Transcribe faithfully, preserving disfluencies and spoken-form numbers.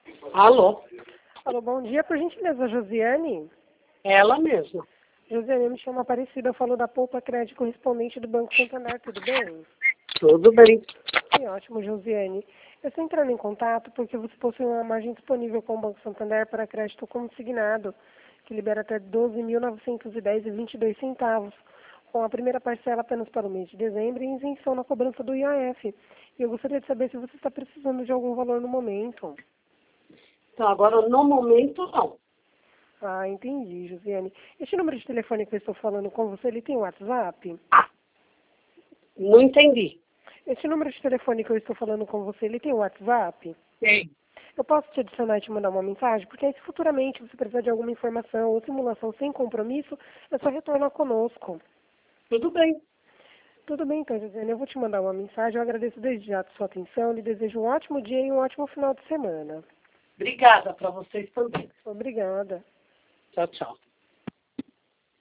Alô? Alô, bom dia, por gentileza, Josiane. Ela mesma. Josiane, eu me chamo Aparecida, eu falo da Poupa Crédito correspondente do Banco Santander, tudo bem? Tudo bem. Que ótimo, Josiane. Eu estou entrando em contato porque você possui uma margem disponível com o Banco Santander para crédito consignado, que libera até doze mil novecentos e dez reais e vinte e dois centavos, com a primeira parcela apenas para o mês de dezembro e isenção na cobrança do I O F. E eu gostaria de saber se você está precisando de algum valor no momento. Então, agora, no momento, não. Ah, entendi, Josiane. Este número de telefone que eu estou falando com você, ele tem WhatsApp? Não entendi. Este número de telefone que eu estou falando com você, ele tem WhatsApp? Tem. Eu posso te adicionar e te mandar uma mensagem? Porque aí, se futuramente você precisar de alguma informação ou simulação sem compromisso, é só retornar conosco. Tudo bem. Tudo bem, então, Josiane, eu vou te mandar uma mensagem. Eu agradeço desde já a sua atenção e desejo um ótimo dia e um ótimo final de semana. Obrigada para vocês também. Obrigada. Tchau, tchau.